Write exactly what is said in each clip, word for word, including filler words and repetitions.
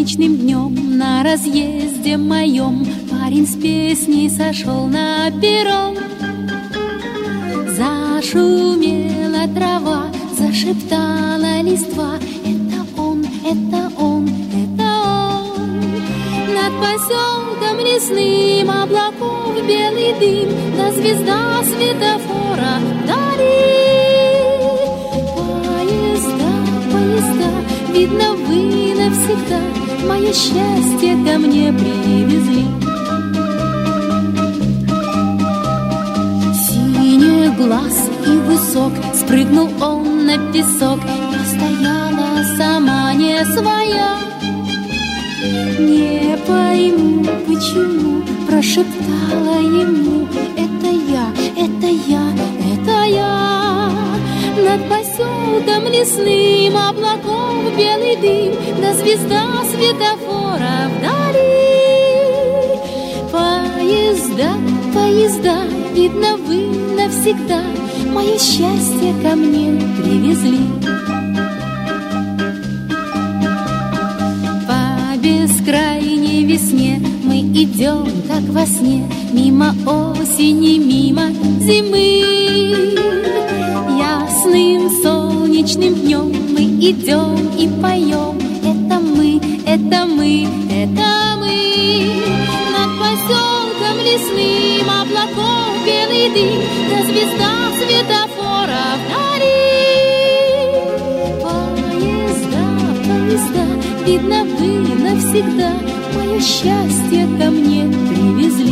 солнечным днем на разъезде моем парень с песней сошел на перрон. Зашумела трава, зашептала листва. Это он, это он, это он. Над поселком лесным облаков белый дым, да звезда светофора вдали. Поезда, поезда, видно, вы навсегда мое счастье ко мне привезли. Синеглаз и высок, спрыгнул он на песок. Я стояла сама не своя. Не пойму, почему, прошептала ему: это я, это я, это я. Над поселком лесным облаков белый дым, да звезда светофора вдали. Поезда, поезда, видно, вы навсегда мое счастье ко мне привезли. По бескрайней весне мы идем, как во сне, мимо осени, мимо зимы. Ясным солнечным днем мы идем и поем: это мы, это мы, это мы. Над поселком лесным облаков белый дым, да звезда светофора вдали. Поезда, поезда, видно, вы навсегда мое счастье ко мне привезли.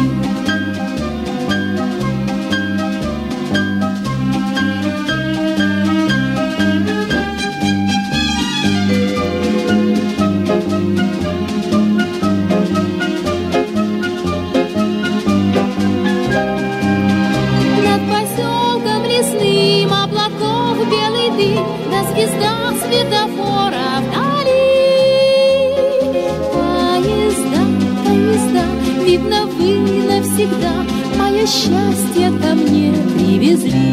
Да звезда светофора вдали. Поезда, поезда, видно, вы навсегда мое счастье ко мне привезли.